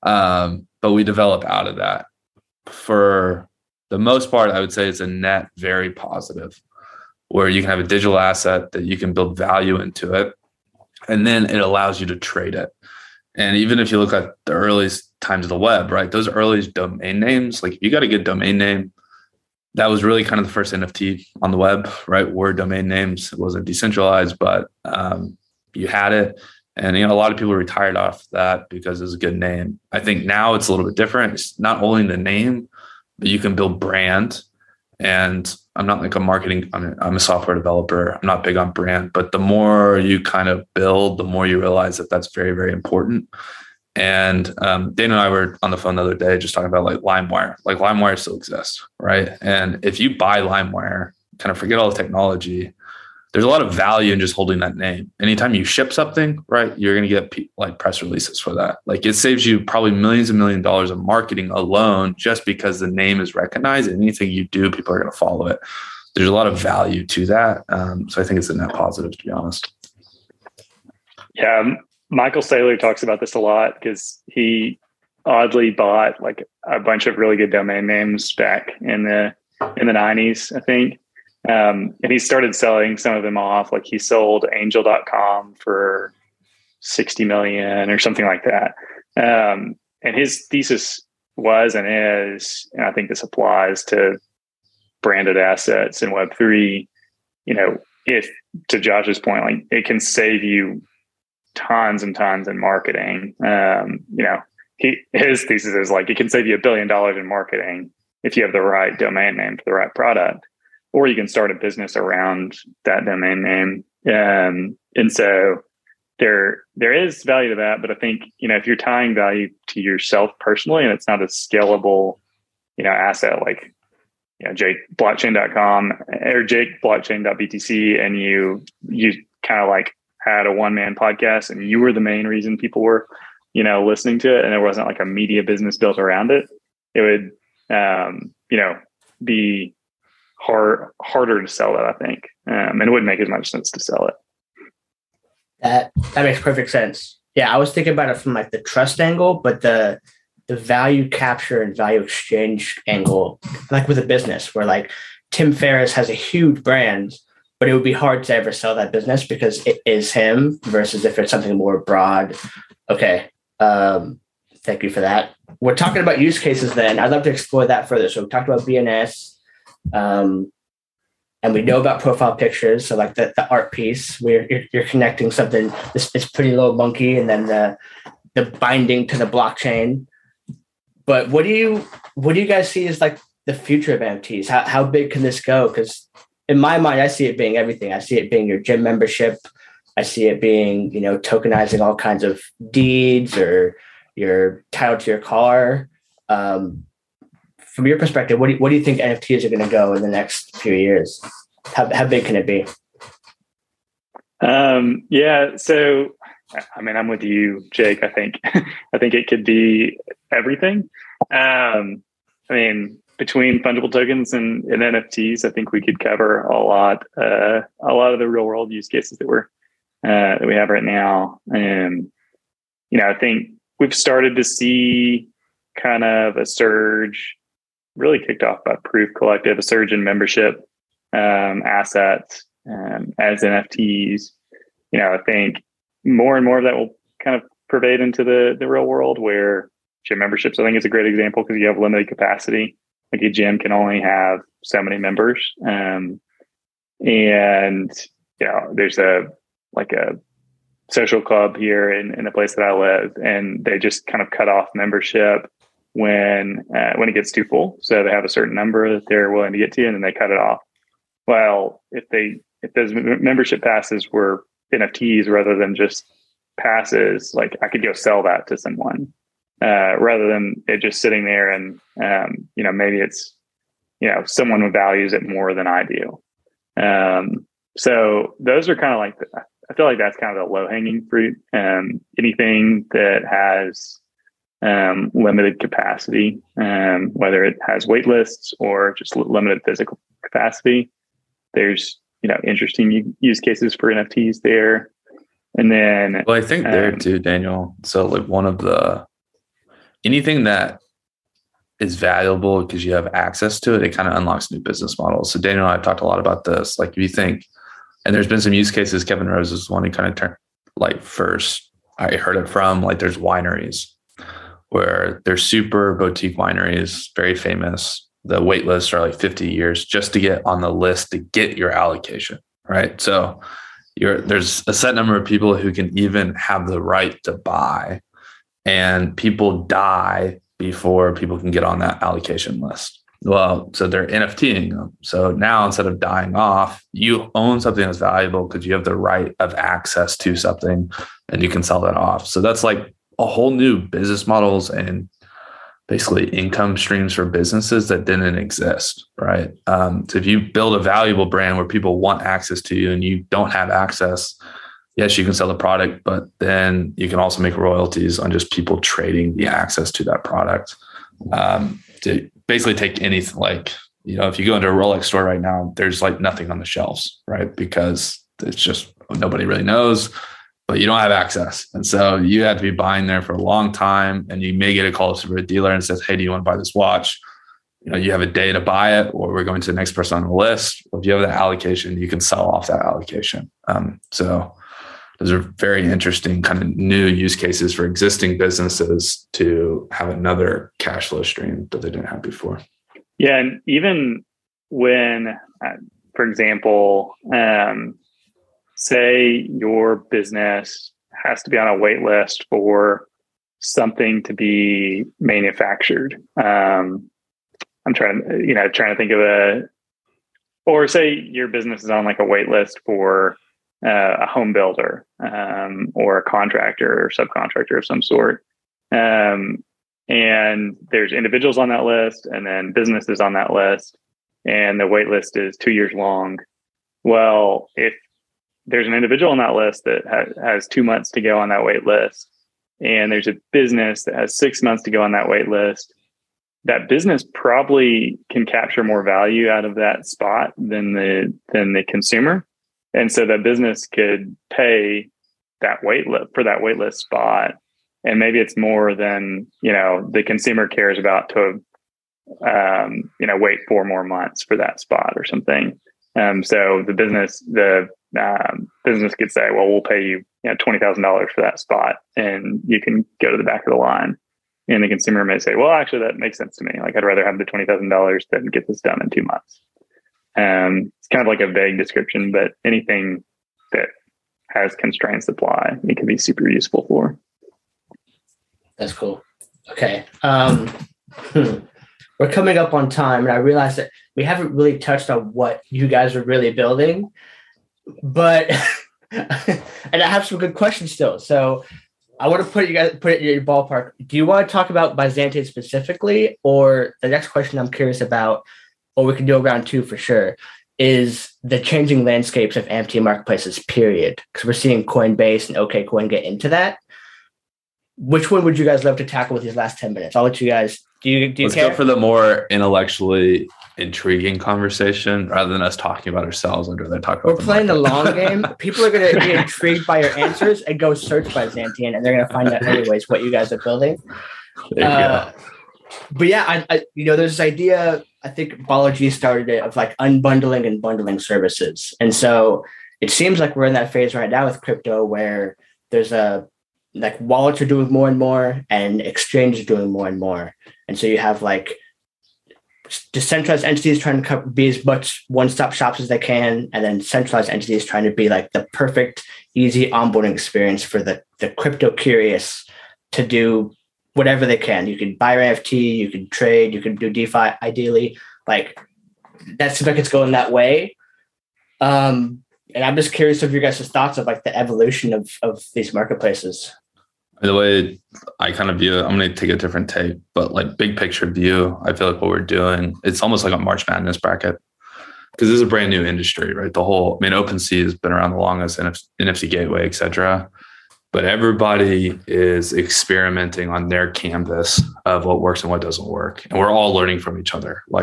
but we develop out of that. For the most part, I would say it's a net very positive, where you can have a digital asset that you can build value into it, and then it allows you to trade it. And even if you look at the earliest times of the web, right, those earliest domain names, like if you got a good domain name, that was really kind of the first NFT on the web, right? Word domain names. It wasn't decentralized, but you had it. And a lot of people retired off that because it was a good name. I think now it's a little bit different. It's not only the name, but you can build brand. And I'm not like I'm a software developer. I'm not big on brand, but the more you kind of build, the more you realize that that's very, very important. And Dana and I were on the phone the other day just talking about like LimeWire. Like LimeWire still exists, right? And if you buy LimeWire, kind of forget all the technology, there's a lot of value in just holding that name. Anytime you ship something, right, you're going to get like press releases for that. Like it saves you probably millions and millions of dollars of marketing alone just because the name is recognized. And anything you do, people are going to follow it. There's a lot of value to that. So I think it's a net positive, to be honest. Yeah. Michael Saylor talks about this a lot because he oddly bought like a bunch of really good domain names back in the 90s, I think. And he started selling some of them off. Like he sold angel.com for 60 million or something like that. And his thesis was and is, and I think this applies to branded assets in Web3, if to Josh's point, like it can save you tons and tons in marketing. His thesis is like, it can save you $1 billion in marketing if you have the right domain name for the right product. Or you can start a business around that domain name. And so there is value to that. But I think, if you're tying value to yourself personally, and it's not a scalable, asset like, JakeBlockchain.com or JakeBlockchain.btc, and you kind of like had a one-man podcast and you were the main reason people were, listening to it, and there wasn't like a media business built around it, it would, be harder to sell that, I think. And it wouldn't make as much sense to sell it. That makes perfect sense. Yeah, I was thinking about it from like the trust angle, but the value capture and value exchange angle, like with a business where like Tim Ferriss has a huge brand, but it would be hard to ever sell that business because it is him versus if it's something more broad. Okay. Thank you for that. We're talking about use cases then. I'd love to explore that further. So we talked about BNS. And we know about profile pictures. So like the art piece where you're connecting something, this pretty little monkey, and then the binding to the blockchain. But what do you guys see as like the future of NFTs? How big can this go? Because in my mind, I see it being everything. I see it being your gym membership. I see it being, tokenizing all kinds of deeds or your title to your car. From your perspective, what do you think NFTs are going to go in the next few years? How big can it be? Yeah. So, I mean, I'm with you, Jake. I think it could be everything. I mean, between fungible tokens and NFTs, I think we could cover a lot of the real world use cases that we have right now. And, I think we've started to see kind of a surge, really kicked off by Proof Collective, a surge in membership assets as NFTs. I think more and more of that will kind of pervade into the real world, where gym memberships, I think, is a great example because you have limited capacity. Like a gym can only have so many members. And, there's a social club here in the place that I live, and they just kind of cut off membership when it gets too full. So they have a certain number that they're willing to get to, and then they cut it off. Well, if those membership passes were NFTs rather than just passes, like I could go sell that to someone rather than it just sitting there and maybe it's someone who values it more than I do. So those are kind of like I feel like that's kind of the low hanging fruit. Anything that has limited capacity, whether it has wait lists or just limited physical capacity, there's interesting use cases for NFTs there. And then, well, I think there too, Daniel. So like anything that is valuable because you have access to it, it kind of unlocks new business models. So Daniel and I have talked a lot about this. Like if you think, and there's been some use cases, Kevin Rose is one who kind of turned, like first I heard it from, like there's wineries where they're super boutique wineries, very famous. The wait lists are like 50 years just to get on the list to get your allocation, right? So there's a set number of people who can even have the right to buy, and people die before people can get on that allocation list. Well, so they're NFTing them. So now instead of dying off, you own something that's valuable because you have the right of access to something and you can sell that off. So that's like a whole new business models and basically income streams for businesses that didn't exist, right? So if you build a valuable brand where people want access to you and you don't have access, yes, you can sell the product, but then you can also make royalties on just people trading the access to that product. To basically take anything, like, if you go into a Rolex store right now, there's like nothing on the shelves, right? Because it's just nobody really knows, but you don't have access. And so you have to be buying there for a long time, and you may get a call from a dealer and says, hey, do you want to buy this watch? You have a day to buy it, or we're going to the next person on the list. If you have that allocation, you can sell off that allocation. So those are very interesting kind of new use cases for existing businesses to have another cash flow stream that they didn't have before. Yeah. And even when, for example, say your business has to be on a wait list for something to be manufactured. I'm trying to think of or say your business is on like a wait list for a home builder or a contractor or subcontractor of some sort. And there's individuals on that list and then businesses on that list, and the wait list is 2 years long. Well, if there's an individual on that list that has 2 months to go on that wait list, and there's a business that has 6 months to go on that wait list, that business probably can capture more value out of that spot than the consumer. And so that business could pay that for that wait list spot. And maybe it's more than, the consumer cares about to, wait 4 more months for that spot or something. So the business could say, well, we'll pay you, $20,000 for that spot, and you can go to the back of the line. And the consumer may say, well, actually, that makes sense to me. Like, I'd rather have the $20,000 than get this done in 2 months. It's kind of like a vague description, but anything that has constrained supply, it can be super useful for. That's cool. Okay. we're coming up on time, and I realized that we haven't really touched on what you guys are really building, but and I have some good questions still. So I want to put it in your ballpark. Do you want to talk about Byzantium specifically, or the next question I'm curious about, or we can do a round two for sure, is the changing landscapes of NFT marketplaces, period. Because we're seeing Coinbase and OKCoin get into that. Which one would you guys love to tackle with these last 10 minutes? I'll let you guys, do you Let's care? go for the more intellectually intriguing conversation rather than us talking about ourselves. I'd rather talk about We're playing the long game. People are going to be intrigued by your answers and go search Byzantium, and they're going to find out anyways what you guys are building. There you go. But yeah, I there's this idea, I think Balaji started it, of like unbundling and bundling services. And so it seems like we're in that phase right now with crypto where there's like wallets are doing more and more and exchanges doing more and more. And so you have like decentralized entities trying to be as much one-stop shops as they can, and then centralized entities trying to be like the perfect, easy onboarding experience for the crypto curious to do whatever they can. You can buy your NFT, you can trade, you can do DeFi ideally. Like that seems like it's going that way. And I'm just curious of your guys' thoughts of like the evolution of these marketplaces. The way I kind of view it, I'm going to take a different take, but like big picture view, I feel like what we're doing, it's almost like a March Madness bracket, because this is a brand new industry, right? OpenSea has been around the longest, NFC Gateway, et cetera. But everybody is experimenting on their canvas of what works and what doesn't work. And we're all learning from each other. We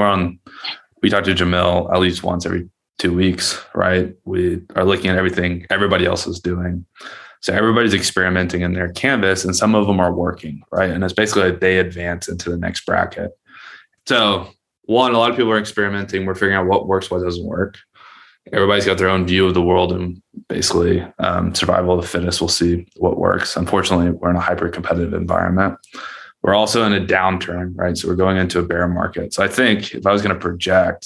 talk to Jamil at least once every 2 weeks, right? We are looking at everything everybody else is doing. So everybody's experimenting in their canvas, and some of them are working, right? And it's basically like they advance into the next bracket. So one, a lot of people are experimenting. We're figuring out what works, what doesn't work. Everybody's got their own view of the world, and basically survival of the fittest will see what works. Unfortunately, we're in a hyper competitive environment. We're also in a downturn, right? So we're going into a bear market. So I think if I was going to project,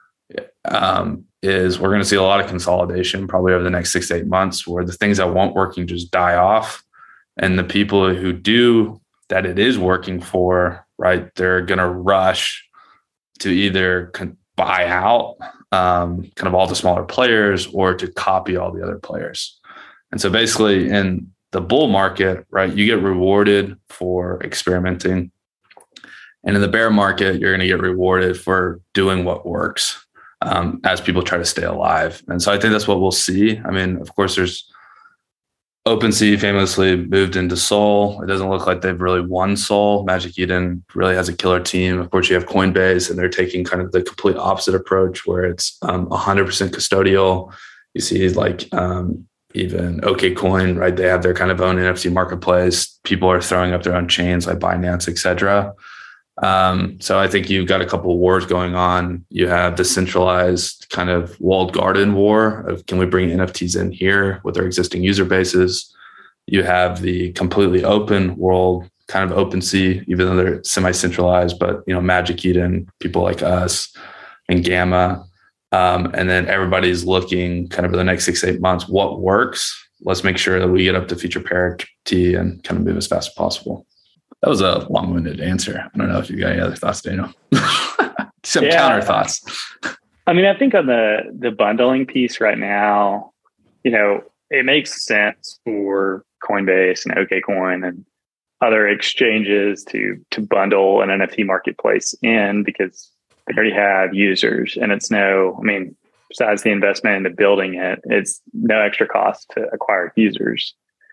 is we're going to see a lot of consolidation probably over the next 6 to 8 months, where the things that won't working just die off. And the people who do that it is working for, right, they're going to rush to either buy out kind of all the smaller players or to copy all the other players. And so basically in the bull market, right, you get rewarded for experimenting. And in the bear market, you're going to get rewarded for doing what works. As people try to stay alive. And so I think that's what we'll see. I mean, of course, there's OpenSea famously moved into Sol. It doesn't look like they've really won Sol. Magic Eden really has a killer team. Of course, you have Coinbase, and they're taking kind of the complete opposite approach where it's 100% custodial. You see like even OKCoin, right? They have their kind of own NFT marketplace. People are throwing up their own chains like Binance, et cetera. So I think you've got a couple of wars going on. You have the centralized kind of walled garden war of can we bring NFTs in here with our existing user bases? You have the completely open world, kind of OpenSea, even though they're semi-centralized, but Magic Eden, people like us and Gamma. And then everybody's looking kind of for the next 6 to 8 months, what works? Let's make sure that we get up to feature parity and kind of move as fast as possible. That was a long-winded answer. I don't know if you got any other thoughts, Daniel. Some counter thoughts. I mean, I think on the bundling piece right now, it makes sense for Coinbase and OKCoin and other exchanges to bundle an NFT marketplace in, because they already have users, and besides the investment into building it, it's no extra cost to acquire users.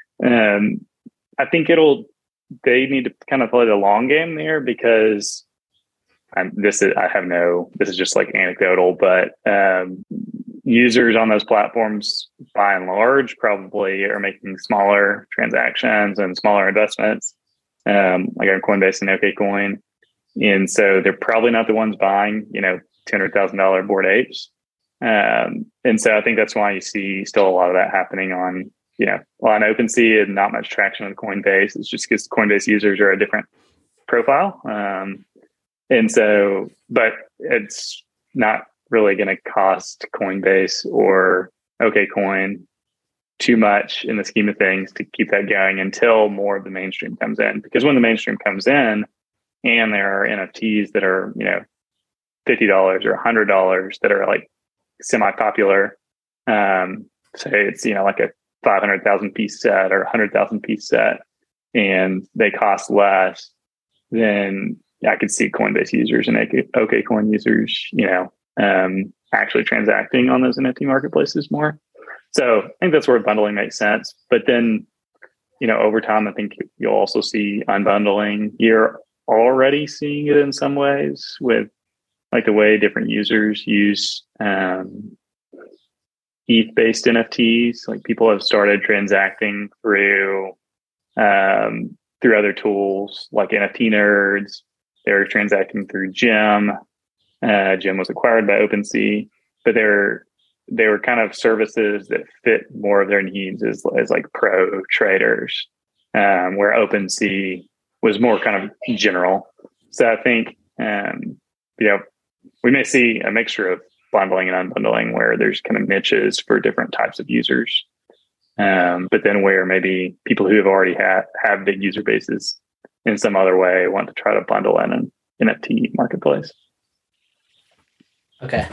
I think they need to kind of play the long game there, because this is just like anecdotal, but users on those platforms by and large probably are making smaller transactions and smaller investments, like on Coinbase and OKCoin. And so they're probably not the ones buying, $200,000 Bored Apes. And so I think that's why you see still a lot of that happening on OpenSea and not much traction on Coinbase. It's just because Coinbase users are a different profile. And so, but it's not really going to cost Coinbase or OKCoin too much in the scheme of things to keep that going until more of the mainstream comes in. Because when the mainstream comes in, and there are NFTs that are, $50 or $100 that are like semi-popular. Say it's, like a 500,000 piece set or 100,000 piece set, and they cost less, then I could see Coinbase users and OKCoin users, actually transacting on those NFT marketplaces more. So I think that's where bundling makes sense. But then, over time, I think you'll also see unbundling. You're already seeing it in some ways with like the way different users use ETH-based NFTs. Like people have started transacting through other tools like NFT Nerds. They're transacting through Gem. Gem was acquired by OpenSea, but they were kind of services that fit more of their needs as like pro traders, where OpenSea was more kind of general. So I think, we may see a mixture of bundling and unbundling where there's kind of niches for different types of users. But then where maybe people who have already have big user bases in some other way want to try to bundle in an NFT marketplace. Okay.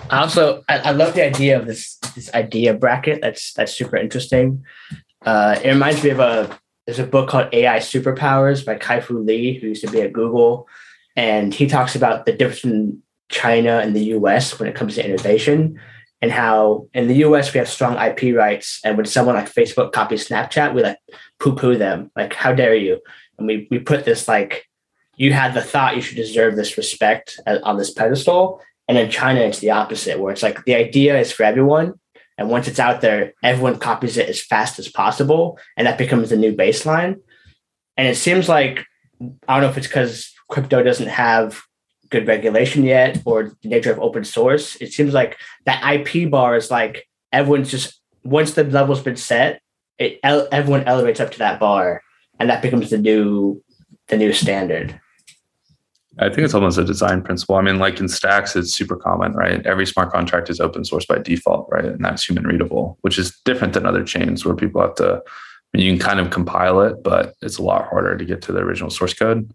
I love the idea of this idea bracket. That's super interesting. It reminds me of there's a book called AI Superpowers by Kai-Fu Lee, who used to be at Google. And he talks about the difference in China and the US when it comes to innovation, and how in the US we have strong IP rights. And when someone like Facebook copies Snapchat, we like poo-poo them. Like, how dare you? And we put this like, you had the thought, you should deserve this respect on this pedestal. And in China, it's the opposite, where it's like the idea is for everyone. And once it's out there, everyone copies it as fast as possible. And that becomes the new baseline. And it seems like, I don't know if it's because crypto doesn't have good regulation yet or the nature of open source. It seems like that IP bar is like everyone's just, once the level's been set, everyone elevates up to that bar. And that becomes the new standard. I think it's almost a design principle. I mean, like in Stacks, it's super common, right? Every smart contract is open source by default, right? And that's human readable, which is different than other chains where people have to, you can kind of compile it, but it's a lot harder to get to the original source code.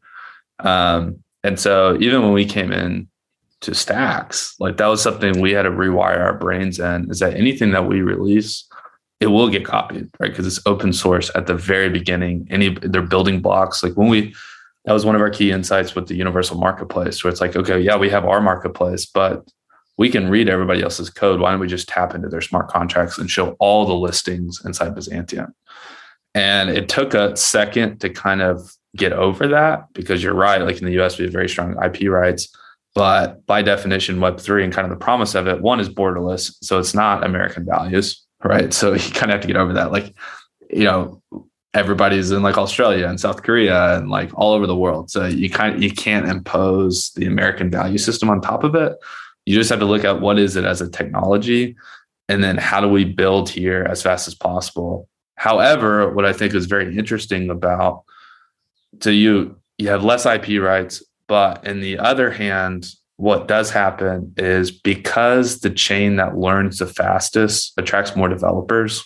And so even when we came in to Stacks, like that was something we had to rewire our brains in, is that anything that we release, it will get copied, right? Because it's open source at the very beginning. They're building blocks. Like that was one of our key insights with the universal marketplace, where it's like, okay, yeah, we have our marketplace, but we can read everybody else's code. Why don't we just tap into their smart contracts and show all the listings inside Byzantium? And it took a second to kind of get over that, because you're right. Like in the US, we have very strong IP rights, but by definition, Web3 and kind of the promise of it, one is borderless. So it's not American values, right? So you kind of have to get over that. Like, everybody's in like Australia and South Korea and like all over the world. So you can't impose the American value system on top of it. You just have to look at what is it as a technology, and then how do we build here as fast as possible. However, what I think is very interesting about, so you have less IP rights, but in the other hand, what does happen is because the chain that learns the fastest attracts more developers,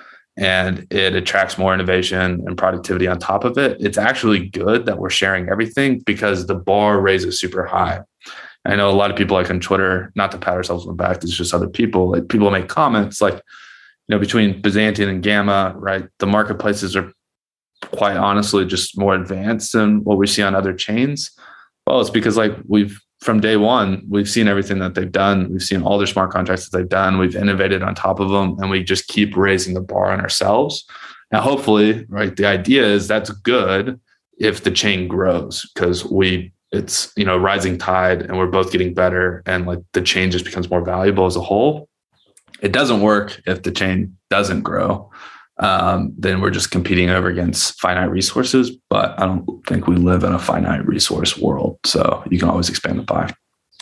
and it attracts more innovation and productivity on top of it, it's actually good that we're sharing everything, because the bar raises super high. I know a lot of people like on Twitter, not to pat ourselves on the back, it's just other people, like people make comments like, between Byzantium and Gamma, right? The marketplaces are quite honestly just more advanced than what we see on other chains. Well, it's because like from day one, we've seen everything that they've done. We've seen all their smart contracts that they've done. We've innovated on top of them, and we just keep raising the bar on ourselves. Now, hopefully, right, the idea is that's good if the chain grows, because it's rising tide and we're both getting better, and like the chain just becomes more valuable as a whole. It doesn't work if the chain doesn't grow. Then we're just competing over against finite resources. But I don't think we live in a finite resource world. So you can always expand the pie.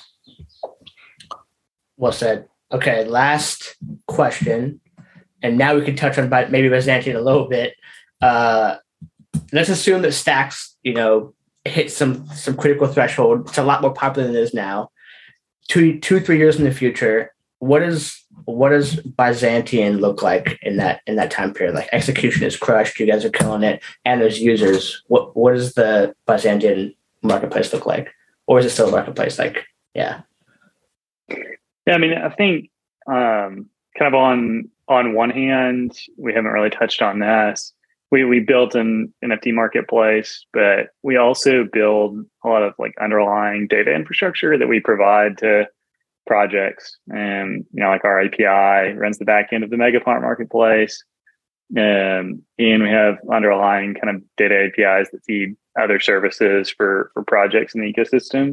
Well said. Okay, last question. And now we can touch on maybe Byzantium a little bit. Let's assume that Stacks, hit some critical threshold. It's a lot more popular than it is now. 2-3 years in the future, what does Byzantium look like in that time period? Like execution is crushed, you guys are killing it, and there's users. What does the Byzantium marketplace look like? Or is it still a marketplace? Like, yeah. Yeah, I mean, I think kind of on one hand, we haven't really touched on this. We built an NFT marketplace, but we also build a lot of like underlying data infrastructure that we provide to projects. And, like our API runs the back end of the Megapont marketplace. And we have underlying kind of data APIs that feed other services for projects in the ecosystem.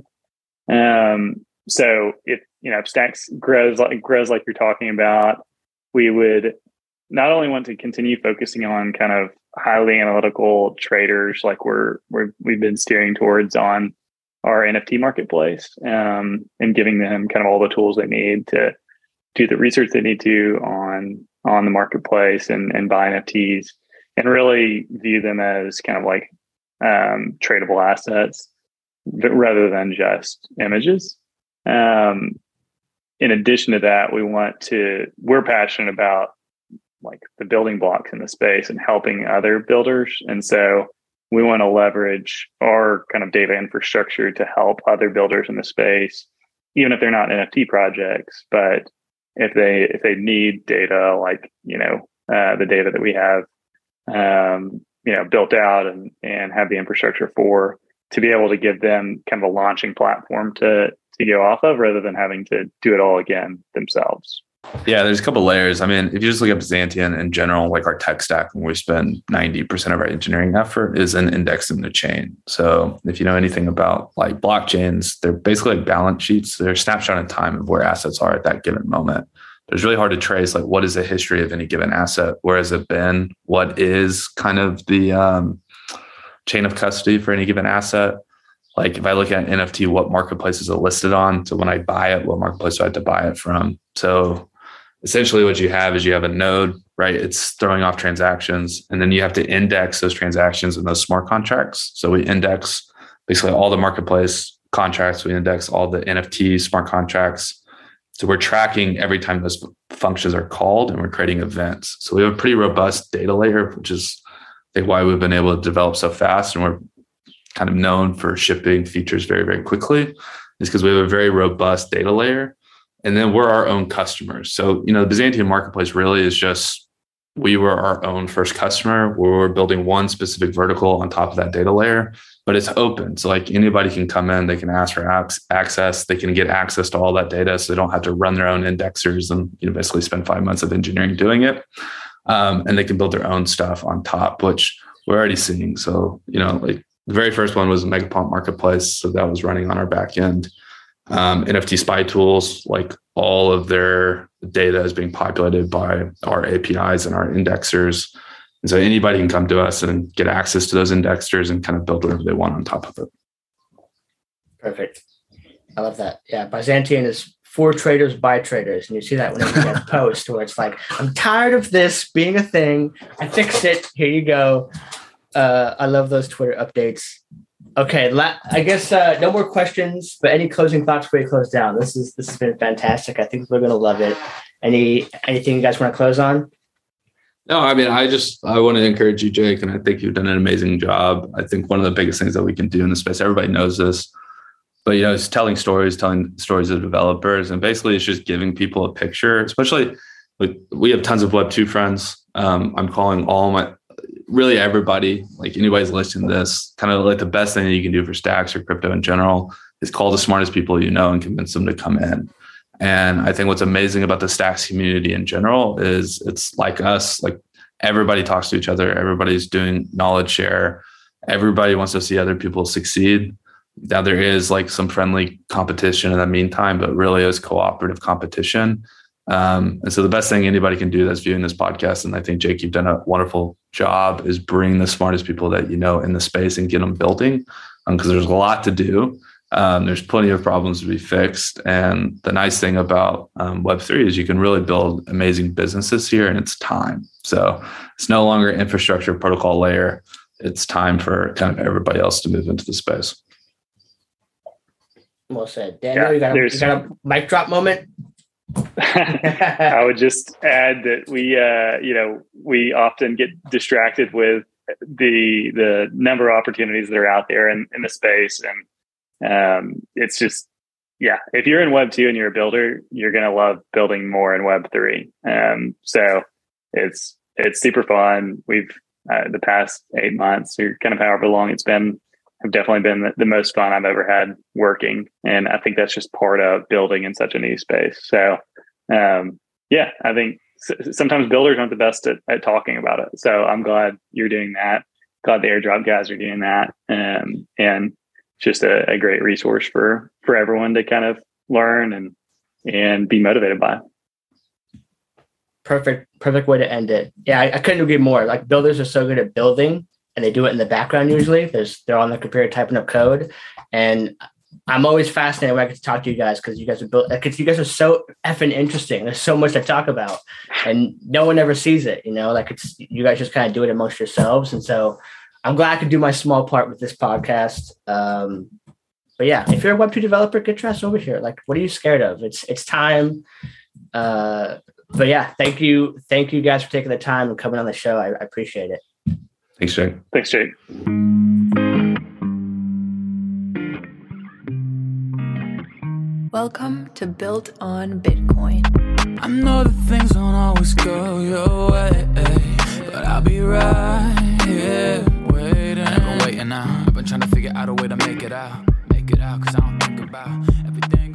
So if Stacks grows like you're talking about, we would not only want to continue focusing on kind of highly analytical traders like we've been steering towards on our NFT marketplace, and giving them kind of all the tools they need to do the research they need to on the marketplace and buy NFTs, and really view them as kind of like tradable assets rather than just images. In addition to that, we're passionate about like the building blocks in the space and helping other builders. And so we want to leverage our kind of data infrastructure to help other builders in the space, even if they're not NFT projects, but if they need data, like, the data that we have, built out and have the infrastructure for, to be able to give them kind of a launching platform to go off of, rather than having to do it all again themselves. Yeah, there's a couple of layers. I mean, if you just look at Byzantium in general, like our tech stack, where we spend 90% of our engineering effort is in indexing the chain. So if you know anything about like blockchains, they're basically like balance sheets. They're a snapshot in time of where assets are at that given moment. It's really hard to trace like what is the history of any given asset? Where has it been? What is kind of the chain of custody for any given asset? Like if I look at NFT, what marketplace is it listed on? So when I buy it, what marketplace do I have to buy it from? So essentially what you have is you have a node, right? It's throwing off transactions, and then you have to index those transactions in those smart contracts. So we index basically all the marketplace contracts. We index all the NFT smart contracts. So we're tracking every time those functions are called, and we're creating events. So we have a pretty robust data layer, which is I think why we've been able to develop so fast. And we're kind of known for shipping features very, very quickly, is because we have a very robust data layer. And then we're our own customers. So, the Byzantium marketplace really is just, we were our own first customer. We're building one specific vertical on top of that data layer, but it's open. So like anybody can come in, they can ask for access, they can get access to all that data. So they don't have to run their own indexers and basically spend 5 months of engineering doing it. And they can build their own stuff on top, which we're already seeing. So, like the very first one was a Megapont marketplace. So that was running on our back end. NFT spy tools, like all of their data is being populated by our APIs and our indexers. And so anybody can come to us and get access to those indexers and kind of build whatever they want on top of it. Perfect. I love that. Yeah. Byzantium is for traders by traders. And you see that when you get a post where it's like, I'm tired of this being a thing. I fixed it. Here you go. I love those Twitter updates. Okay, I guess no more questions, but any closing thoughts before we close down? This has been fantastic. I think we're going to love it. Anything you guys want to close on? No, I mean, I want to encourage you, Jake, and I think you've done an amazing job. I think one of the biggest things that we can do in the space, everybody knows this, but it's telling stories of developers, and basically it's just giving people a picture. Especially, we have tons of Web2 friends. I'm calling really everybody, like anybody's listening to this, kind of like the best thing that you can do for Stacks or crypto in general is call the smartest people and convince them to come in. And I think what's amazing about the Stacks community in general is it's like us, like everybody talks to each other. Everybody's doing knowledge share. Everybody wants to see other people succeed. Now there is like some friendly competition in the meantime, but really is cooperative competition. And so the best thing anybody can do that's viewing this podcast, and I think, Jake, you've done a wonderful job, is bring the smartest people that in the space and get them building, because there's a lot to do. There's plenty of problems to be fixed. And the nice thing about Web3 is you can really build amazing businesses here, and it's time. So it's no longer infrastructure protocol layer. It's time for kind of everybody else to move into the space. Well said. Daniel, you got a mic drop moment? I would just add that we often get distracted with the number of opportunities that are out there in the space. And it's just, yeah, if you're in Web 2 and you're a builder, you're going to love building more in Web 3. So it's super fun. We've, the past 8 months or kind of however long it's been, have definitely been the most fun I've ever had working. And I think that's just part of building in such a new space. So, yeah, I think sometimes builders aren't the best at talking about it. So I'm glad you're doing that. Glad the airdrop guys are doing that. And just a great resource for everyone to kind of learn and be motivated by. Perfect way to end it. Yeah, I couldn't agree more. Like, builders are so good at building, and they do it in the background usually. They're on the computer typing up code. And I'm always fascinated when I get to talk to you guys, because you guys are so effing interesting. There's so much to talk about, and no one ever sees it, like you guys just kind of do it amongst yourselves. And so I'm glad I could do my small part with this podcast. But yeah, if you're a Web 2 developer, get your ass over here. Like, what are you scared of? It's time. But yeah, thank you guys for taking the time and coming on the show. I appreciate it. Thanks, Jake. Thanks, Jake. Welcome to Built on Bitcoin. I know that things don't always go your way, but I'll be right here waiting. I've been waiting now. I've been trying to figure out a way to make it out, 'cause I don't think about everything.